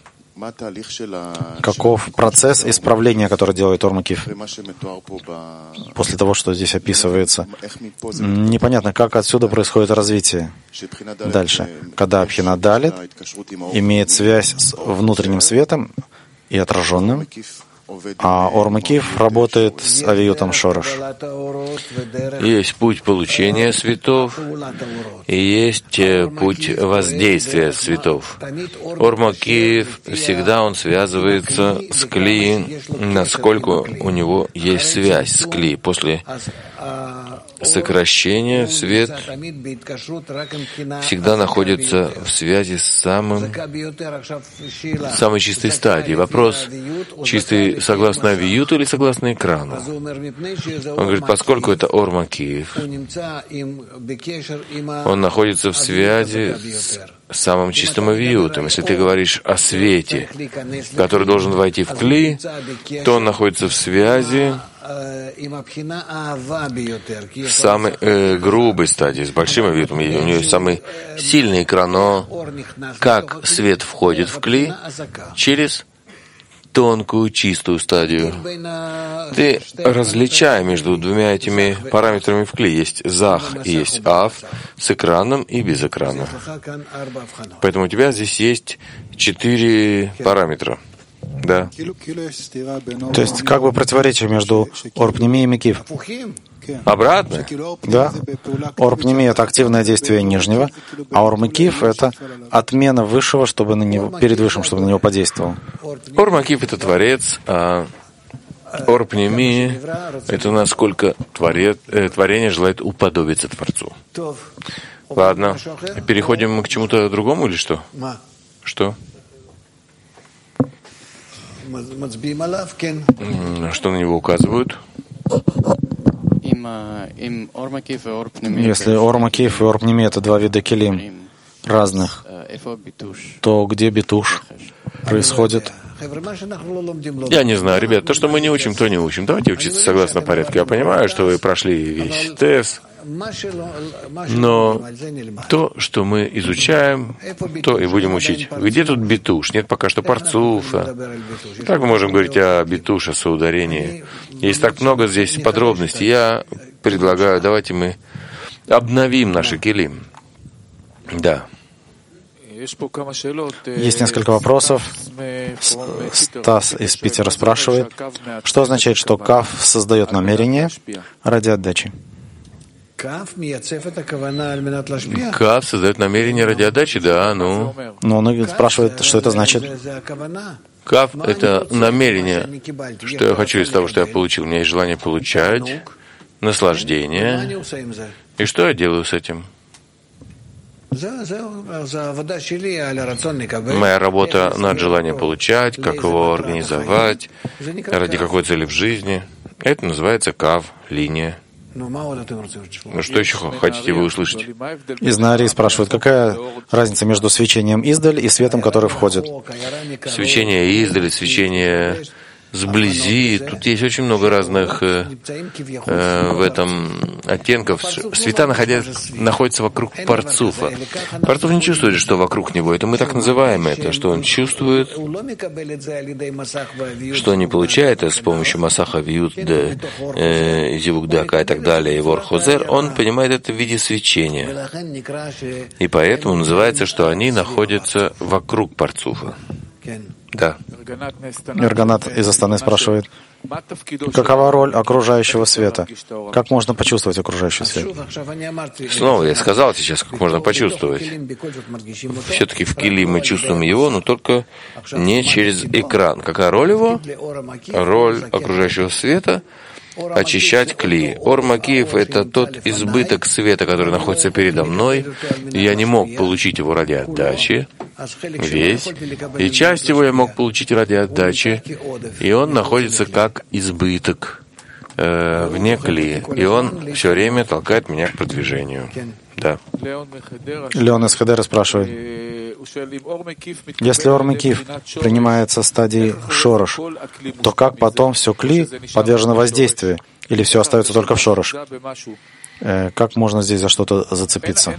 Speaker 5: Каков процесс исправления, который делает Ор Мекив? После того, что здесь описывается, непонятно, как отсюда происходит развитие. Дальше, когда Пхина Далит имеет связь с внутренним светом и отраженным, а Ор Мекив работает с Авиютом Шорош.
Speaker 6: Есть путь получения светов и есть путь воздействия светов. Ор Мекив всегда он связывается с Кли, насколько у него есть связь с Кли. После сокращения свет всегда находится в связи с самым, самой чистой стадией. Вопрос, чистый согласно Авиюту или согласно экрану? Он говорит, поскольку это Ор Мекив, он находится в связи с самым чистым Авиютом. Если ты говоришь о свете, который должен войти в Кли, то он находится в связи в самой э, грубой стадии, с большим Авиютом. У нее есть самый сильный экран, но как свет входит в Кли? Через тонкую, чистую стадию. Ты различай между двумя этими параметрами в Кли. Есть Зах и есть Ав, с экраном и без экрана. Поэтому у тебя здесь есть четыре параметра. Да.
Speaker 5: То есть как бы противоречие между Ор-Пними и Мекив?
Speaker 6: Обратно?
Speaker 5: Да. Ор-Пними — это активное действие нижнего, а Ор-Мекив — это отмена высшего, чтобы на него, перед высшим, чтобы на него подействовал.
Speaker 6: Ор-Мекив — это Творец, а Ор-Пними — это насколько творец, э, творение желает уподобиться Творцу. Ладно. Переходим мы к чему-то другому или что? Что? Что на него указывают?
Speaker 5: Если Ор Мекив и Ор Пними — это два вида келим разных, то где битуш происходит?
Speaker 6: Я не знаю, ребят, то, что мы не учим, то не учим. Давайте учиться согласно порядку. Я понимаю, что вы прошли весь тест, но то, что мы изучаем, то и будем учить. Где тут битуш? Нет пока что парцуфа. Как мы можем говорить о битуше, соударении? Есть так много здесь подробностей. Я предлагаю, давайте мы обновим наши келим. Да.
Speaker 5: Есть несколько вопросов. Стас из Питера спрашивает, что означает, что Кав создает намерение ради отдачи?
Speaker 6: Кав создает намерение ради отдачи, да, ну.
Speaker 5: Но он спрашивает, что это значит.
Speaker 6: Кав — это намерение, что я хочу из того, что я получил. У меня есть желание получать, наслаждение. И что я делаю с этим? Моя работа над желанием получать, как его организовать, ради какой цели в жизни. Это называется кав, линия. Ну что еще хотите вы услышать?
Speaker 5: Из Нари спрашивают, какая разница между свечением издаль и светом, который входит?
Speaker 6: Свечение издали, свечение сблизи. Тут есть очень много разных э, э, в этом оттенков. Света находят, находятся вокруг парцуфа. Парцуф не чувствует, что вокруг него. Это мы так называем это, что он чувствует, что не получает это с помощью масаха, вьют, зивук дака и так далее, и ворхозер. Он понимает это в виде свечения. И поэтому называется, что они находятся вокруг парцуфа. Да.
Speaker 5: Ирганат из Астаны спрашивает, какова роль окружающего света? Как можно почувствовать окружающий свет?
Speaker 6: Снова я сказал сейчас, как можно почувствовать. Все-таки в кили мы чувствуем его, но только не через экран. Какая роль его? Роль окружающего света — очищать кли. Ор Макиев — это тот избыток света, который находится передо мной. Я не мог получить его ради отдачи весь, и часть его я мог получить ради отдачи, и он находится как избыток э, вне кли, и он все время толкает меня к продвижению. Да.
Speaker 5: Леон из Хедера спрашивает, если Ор Макиев принимается стадией шорош, то как потом все кли подвержено воздействию, или все остается только в шорош? Э, как можно здесь за что-то зацепиться?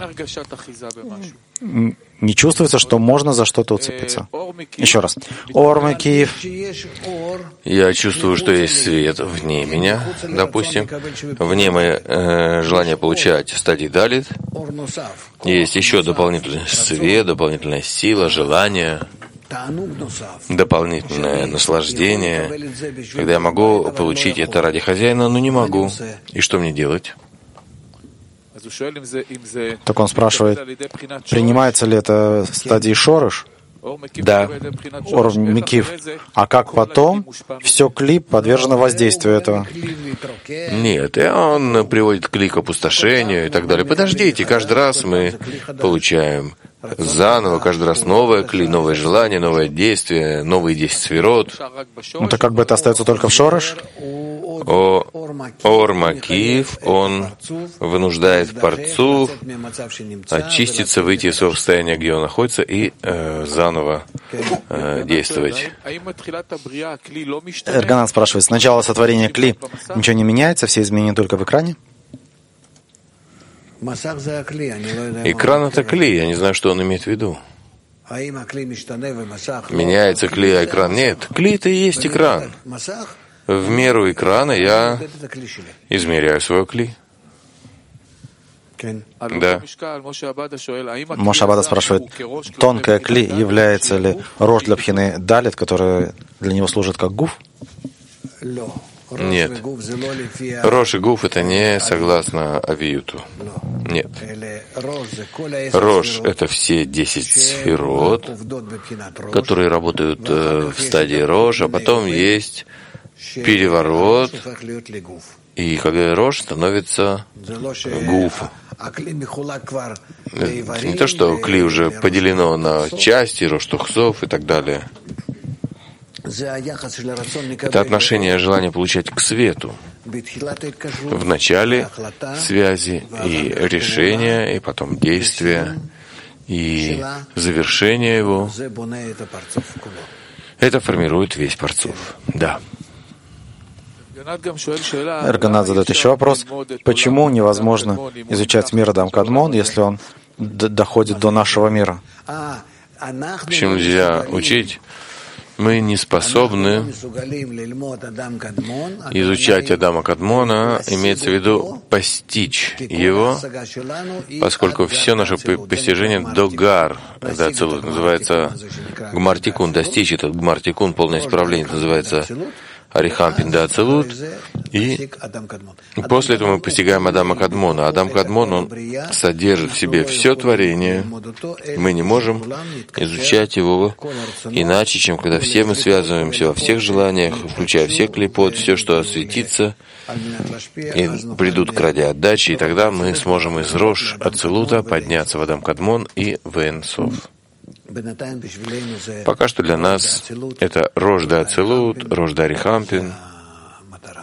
Speaker 5: Не чувствуется, что можно за что-то уцепиться. Еще раз. Ор Макиев.
Speaker 6: Я чувствую, что есть свет вне меня, допустим. Вне мое э, желание получать стадии далит. Есть еще дополнительный свет, дополнительная сила, желание, дополнительное наслаждение. Когда я могу получить это ради хозяина, но не могу. И что мне делать?
Speaker 5: Так он спрашивает, принимается ли это в стадии шорош?
Speaker 6: Да.
Speaker 5: Ор Макиев. А как потом все кли подвержено воздействию этого?
Speaker 6: Нет, и он приводит кли к опустошению и так далее. Подождите, каждый раз мы получаем заново, каждый раз новое кли, новое желание, новое действие, новые десять сферот.
Speaker 5: Ну так как бы это остается только в шорош?
Speaker 6: О, Ор Макиев, он вынуждает парцуф очиститься, выйти из своего состояния, где он находится, и э, заново э, действовать.
Speaker 5: Эрганат спрашивает, с начала сотворения кли ничего не меняется, все изменения только в экране?
Speaker 6: Экран — это кли, я не знаю, что он имеет в виду. Меняется кли, а экран нет. Кли — это и есть экран. В меру экрана я измеряю свой кли. Да.
Speaker 5: Моше Абада спрашивает, тонкая кли является ли рож для пхины далит, которая для него служит как гуф?
Speaker 6: Нет. Рош и гуф — это не согласно авиюту. Нет. Рош — это все десять сферот, которые работают в стадии рош, а потом есть переворот, и когда рош становится гуф. Не то, что кли уже поделено на части, рош тухсов и так далее. Это отношение желания получать к свету в начале связи и решения, и потом действия, и завершение его. Это формирует весь парцуф. Да.
Speaker 5: Эрганат задает еще вопрос. Почему невозможно изучать мир Адам Кадмон, если он доходит до нашего мира?
Speaker 6: Почему нельзя учить? Мы не способны изучать Адама Кадмона, имеется в виду постичь его, поскольку все наше постижение до гар, это ацилут, называется гмартикун, достичь этот гмартикун, полное исправление, называется Арихампин да Ацилут, и после этого мы постигаем Адама Кадмона. Адам Кадмон, он содержит в себе все творение. Мы не можем изучать его иначе, чем когда все мы связываемся во всех желаниях, включая всех клипот, все, что осветится, и придут к ради отдачи, и тогда мы сможем из Рош Ацилута подняться в Адам Кадмон и в Эн Соф. Пока что для нас это Рош да Ацилут, Рош да Арихампин.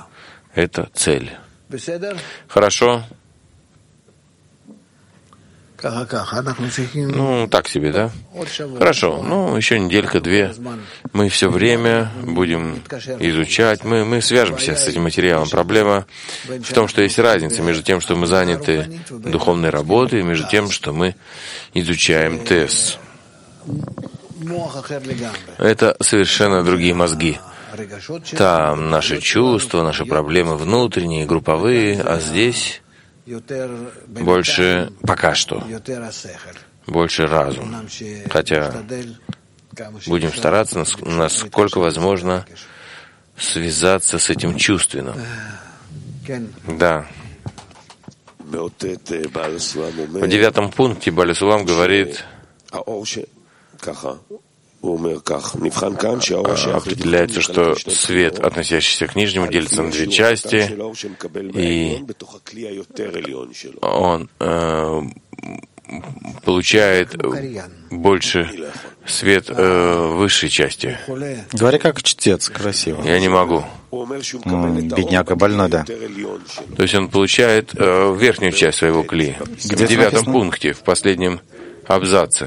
Speaker 6: Это цель. Хорошо? Ну, так себе, да? Хорошо. Ну, еще неделька-две. Мы все время будем изучать. Мы, мы свяжемся с этим материалом. Проблема в том, что есть разница между тем, что мы заняты духовной работой, и между тем, что мы изучаем ТЭС. Это совершенно другие мозги. Там наши чувства, наши проблемы внутренние, групповые, а здесь больше, пока что, больше разум. Хотя будем стараться, насколько возможно, связаться с этим чувственным. Да. В девятом пункте Бааль Сулам говорит, определяется, что свет, относящийся к нижнему, делится на две части, и он э, получает больше свет э, высшей части.
Speaker 5: Говори как чтец, красиво.
Speaker 6: Я не могу.
Speaker 5: М, бедняк и больной, да.
Speaker 6: То есть он получает э, верхнюю часть своего кли.
Speaker 5: Где
Speaker 6: в девятом
Speaker 5: написано?
Speaker 6: пункте, в последнем абзаце.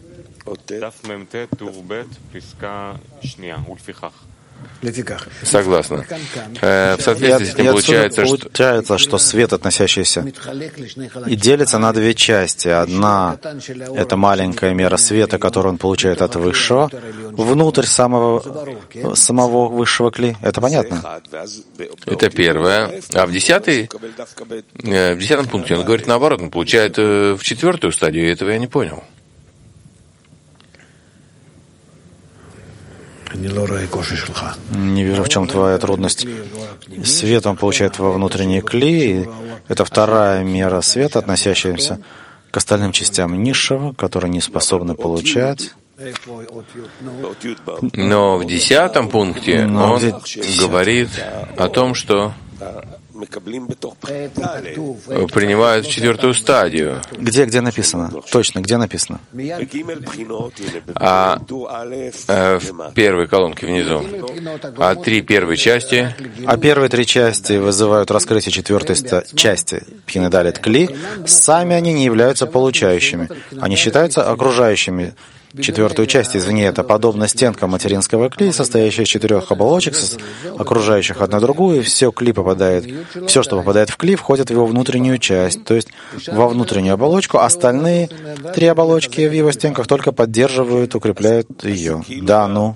Speaker 6: Согласно. Э, в соответствии с этим
Speaker 5: И
Speaker 6: получается,
Speaker 5: отсюда
Speaker 6: что...
Speaker 5: получается, что свет, относящийся, и делится на две части. Одна — это маленькая мера света, которую он получает от высшего, внутрь самого, самого высшего кли. Это понятно?
Speaker 6: Это первое. А в десятый, э, в десятом пункте он говорит наоборот, он получает э, в четвертую стадию, и этого я не понял.
Speaker 5: Не вижу, в чем твоя трудность. Свет он получает во внутренней кли. Это вторая мера света, относящаяся к остальным частям низшего, которые не способны получать.
Speaker 6: Но в десятом пункте
Speaker 5: Но
Speaker 6: он
Speaker 5: где
Speaker 6: говорит о том, что принимают в четвертую стадию.
Speaker 5: Где, где написано? Точно, где написано?
Speaker 6: А э, в первой колонке внизу. А три первые части.
Speaker 5: А первые три части вызывают раскрытие четвертой ста- части Пхины Далет Кли. Сами они не являются получающими. Они считаются окружающими четвертую часть, извини, это подобно стенкам материнского кли, состоящая из четырех оболочек, окружающих одна другую, и все кли попадает, все, что попадает в кли, входит в его внутреннюю часть, то есть во внутреннюю оболочку. Остальные три оболочки в его стенках только поддерживают, укрепляют ее. Да, ну.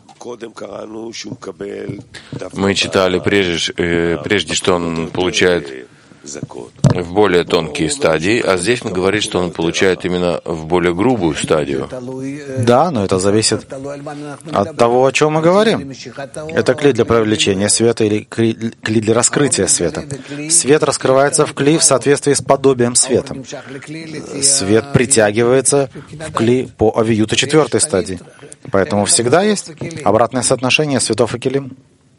Speaker 6: Мы читали прежде, э, прежде что он получает в более тонкие стадии, а здесь он говорит, что он получает именно в более грубую стадию.
Speaker 5: Да, но это зависит от того, о чем мы говорим. Это кли для привлечения света или кли для раскрытия света. Свет раскрывается в кли в соответствии с подобием света. Свет притягивается в кли по авиюту четвертой стадии. Поэтому всегда есть обратное соотношение светов и келим.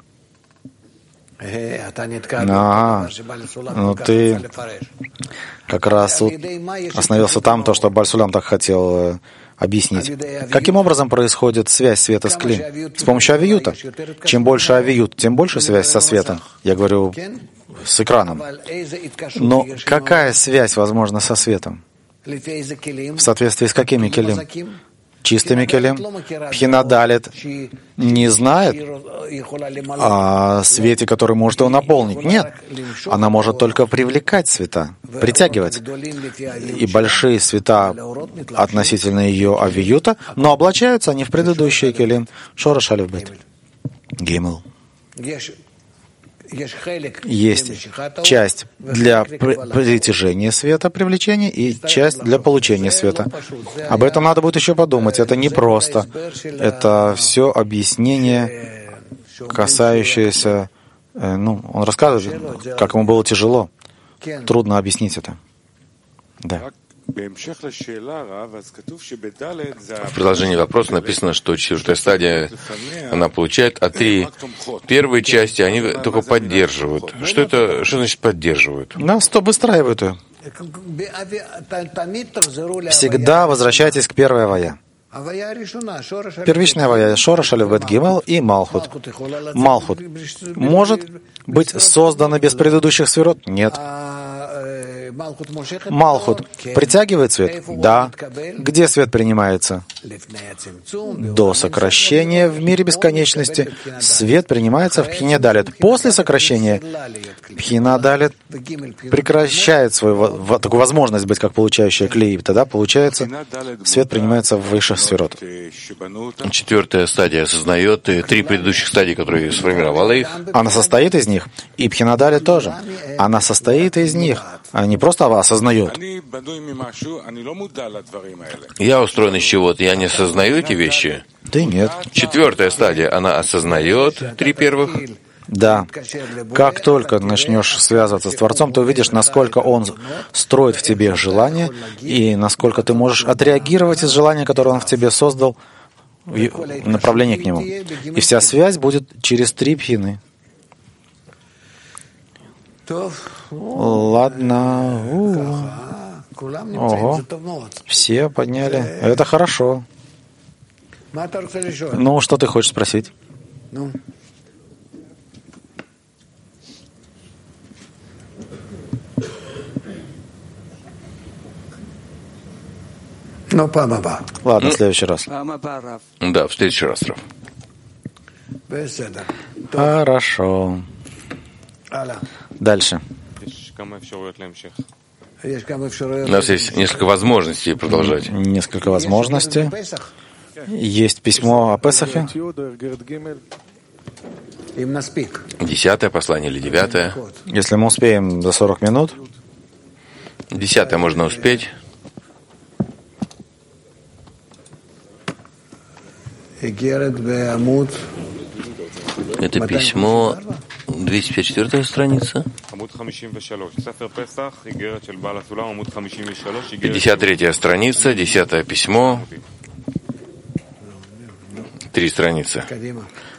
Speaker 5: Ага, ну ты как раз вот остановился там, то, что Бааль Сулам так хотел э, объяснить. Каким образом происходит связь света с кли? С помощью авиюта. Чем больше авиют, тем больше связь со светом. Я говорю с экраном. Но какая связь возможна со светом? В соответствии с какими келим? Чистыми келим. Пхина Далет не знает о свете, который может его наполнить. Нет. Она может только привлекать света, притягивать. И большие света относительно ее авиюта, но облачаются они в предыдущие келим. Шораш алеф бет. Гимел. Есть часть для притяжения света, привлечения, и часть для получения света. Об этом надо будет еще подумать. Это не просто. Это все объяснение, касающееся... Ну, он рассказывает, как ему было тяжело. Трудно объяснить это. Да.
Speaker 6: В продолжении вопроса написано, что четвертая стадия она получает, а три первые части они только поддерживают. Что это, что значит поддерживают?
Speaker 5: Да, сто выстраивают ее. Всегда возвращайтесь к первой авая. Первичная авая — Шораш алеф бет гимел и Малхут. Малхут может быть создана без предыдущих сферот? Нет. Малхут притягивает свет? Да. Где свет принимается? До сокращения в мире бесконечности свет принимается в Пхине Далет. После сокращения Пхина Далет прекращает свою такую возможность быть как получающая клей. Тогда, получается, свет принимается в высших сферот.
Speaker 6: Четвертая стадия осознает три предыдущих стадии, которые сформировала их.
Speaker 5: Она состоит из них. И Пхина Далет тоже. Она состоит из них. А не просто осознает.
Speaker 6: Я устроен из чего-то, я не осознаю эти вещи.
Speaker 5: Да нет.
Speaker 6: Четвертая стадия, она осознает три первых.
Speaker 5: Да. Как только начнешь связываться с Творцом, ты увидишь, насколько Он строит в тебе желание, и насколько ты можешь отреагировать из желания, которое Он в тебе создал, в направлении к Нему. И вся связь будет через три пхины. Ладно. У-у. Ого. Все подняли. Это хорошо. Ну, что ты хочешь спросить? Ладно, в следующий раз.
Speaker 6: Да, в следующий раз, Рав.
Speaker 5: Хорошо. Дальше.
Speaker 6: У нас есть несколько возможностей продолжать.
Speaker 5: Несколько возможностей. Есть письмо о Песахе.
Speaker 6: Десятое послание или девятое?
Speaker 5: Если мы успеем за сорок минут.
Speaker 6: Десятое можно успеть.
Speaker 4: Это письмо, двести пятьдесят четвёртая страница.
Speaker 6: пятьдесят третья страница, десятое письмо. Три страницы.